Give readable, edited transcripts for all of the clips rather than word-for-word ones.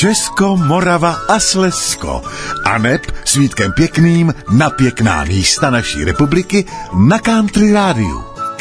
Česko, Morava a Slezsko. A neb s Vítkem Pěkným na pěkná místa naší republiky na Country Rádiu.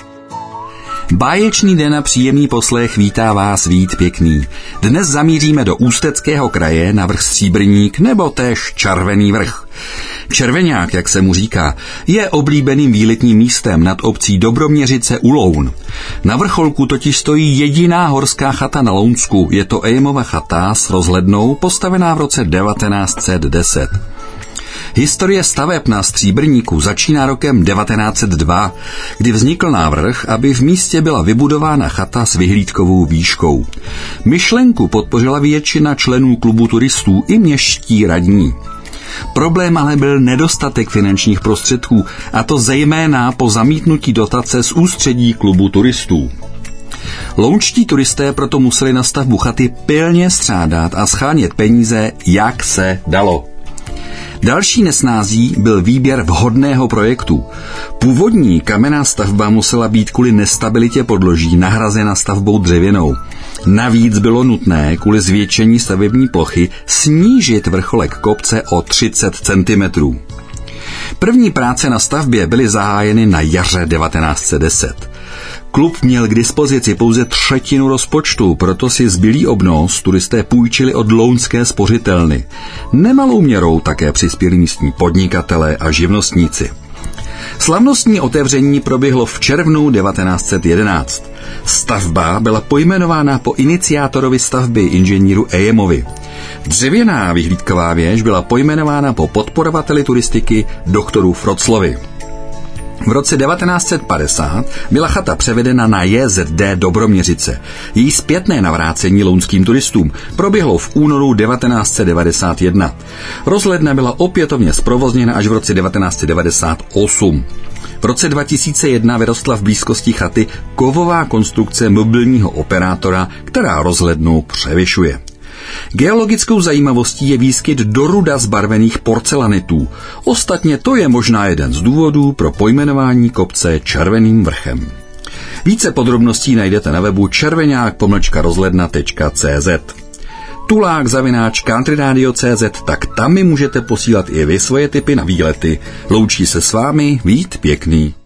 Báječný den a příjemný poslech vítá vás Vít Pěkný. Dnes zamíříme do Ústeckého kraje na vrch Stříbrník nebo též Červený vrch. Červeňák, jak se mu říká, je oblíbeným výletním místem nad obcí Dobroměřice u Loun. Na vrcholku totiž stojí jediná horská chata na Lounsku. Je to Ejmova chata s rozhlednou, postavená v roce 1910. Historie staveb na Stříbrníku začíná rokem 1902, kdy vznikl návrh, aby v místě byla vybudována chata s vyhlídkovou výškou. Myšlenku podpořila většina členů klubu turistů i městští radní. Problém ale byl nedostatek finančních prostředků, a to zejména po zamítnutí dotace z ústředí klubu turistů. Lounští turisté proto museli na stavbu chaty pilně střádat a shánět peníze, jak se dalo. Další nesnází byl výběr vhodného projektu. Původní kamenná stavba musela být kvůli nestabilitě podloží nahrazena stavbou dřevěnou. Navíc bylo nutné kvůli zvětšení stavební plochy snížit vrcholek kopce o 30 cm. První práce na stavbě byly zahájeny na jaře 1910. Klub měl k dispozici pouze třetinu rozpočtu, proto si zbylý obnos turisté půjčili od lounské spořitelny. Nemalou měrou také přispěli místní podnikatelé a živnostníci. Slavnostní otevření proběhlo v červnu 1911. Stavba byla pojmenována po iniciátorovi stavby, inženýru Ejemovi. Dřevěná vyhlídková věž byla pojmenována po podporovateli turistiky doktoru Froclovi. V roce 1950 byla chata převedena na JZD Dobroměřice. Její zpětné navrácení lounským turistům proběhlo v únoru 1991. Rozhledna byla opětovně zprovozněna až v roce 1998. V roce 2001 vyrostla v blízkosti chaty kovová konstrukce mobilního operátora, která rozhlednu převyšuje. Geologickou zajímavostí je výskyt doruda zbarvených porcelanitů. Ostatně to je možná jeden z důvodů pro pojmenování kopce Červeným vrchem. Více podrobností najdete na webu červeňák-rozhledna.cz. tulák@countryradio.cz, tak tam mi můžete posílat i vy svoje tipy na výlety. Loučí se s vámi Vít Pěkný.